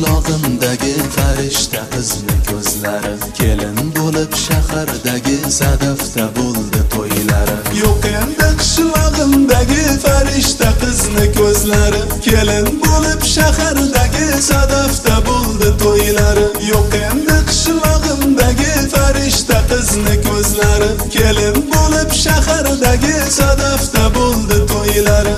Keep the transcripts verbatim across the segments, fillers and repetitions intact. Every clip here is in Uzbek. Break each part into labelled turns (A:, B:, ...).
A: qishlog'imdagi farishta qizni ko'zlari, kelin bo'lib shahardagi sadafda bo'ldi to'ylari. Yo'q endi qishlog'imdagi farishta qizni ko'zlari, kelin bo'lib shahardagi sadafda bo'ldi to'ylari. Yo'q endi qishlog'imdagi farishta qizni ko'zlari, kelin bo'lib shahardagi sadafda bo'ldi to'ylari.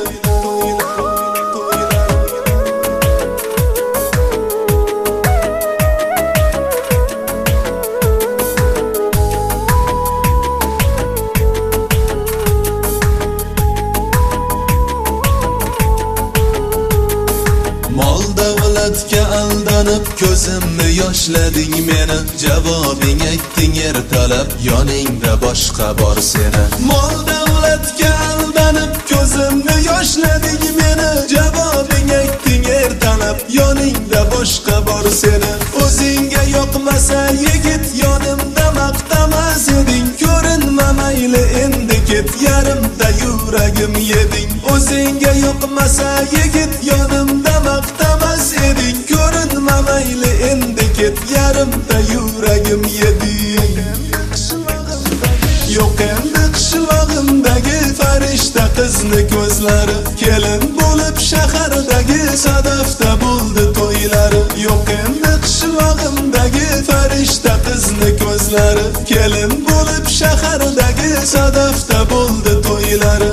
A: Mol davlatga aldanib ko'zimni yoshlading meni, javobing aytding ertalab yoningda boshqa bor seni. Mol davlatga aldanib ko'zimni yoshlading meni, javobing aytding ertalab yoningda boshqa bor seni. O'zingga yoqmasa yigit yonimda maqtamas eding, ko'rinma mayli endi ket, yarimda yuragim yeding. O'zingga yoqmasa yigit yonimda maqtamas eding, ko'rinma mayli endi ket, yarimda yuragim yeding. Yo'q endi qishlog'imdagi farishta qizni ko'zlari, kelin bo'lib shahardagi sadafda bo'ldi to'ylari. Yo'q endi qishlog'imdagi farishta qizni ko'zlari, kelin bo'lib shahardagi sadafda bo'ldi to'ylari.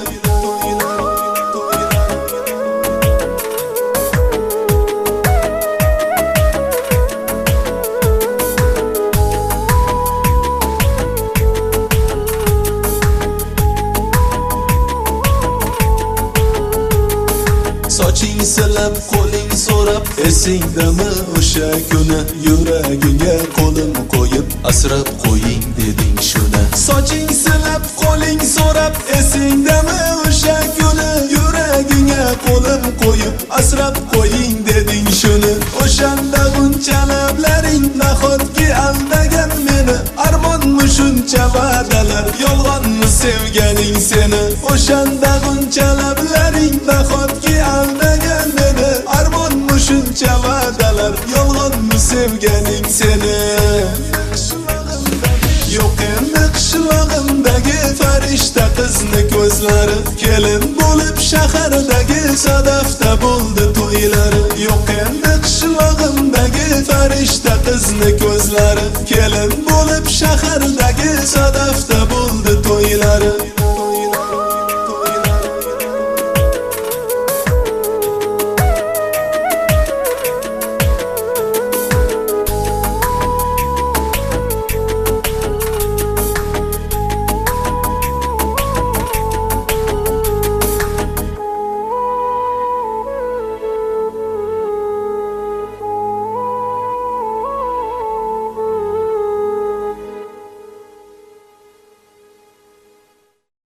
A: Soching silab, qo'ling so'rab, esingdami o'sha kuni, yuragiga qo'lim qo'yib, asrab qo'ying deding shuni. Soching silab, qo'ling so'rab, esingdami o'sha kuni, yuragiga qo'lim qo'yib, asrab qo'ying deding shuni. O'shanda buncha lablaring nahotki aldagan meni, armonmi shuncha va'dalar, yolg'onmi sevganing seni. O'shanda buncha lablaring nahotki aldagan meni, armonmi shuncha va'dalar, yolg'onmi sevganing seni. Yo'q endi qishlog'imdagi farishta qizni ko'zlari, kelin bo'lib shahardagi sadafda bo'ldi to'ylari. Yo'q endi qishlog'imdagi farishta qizni ko'zlari, kelin bo'lib shaharda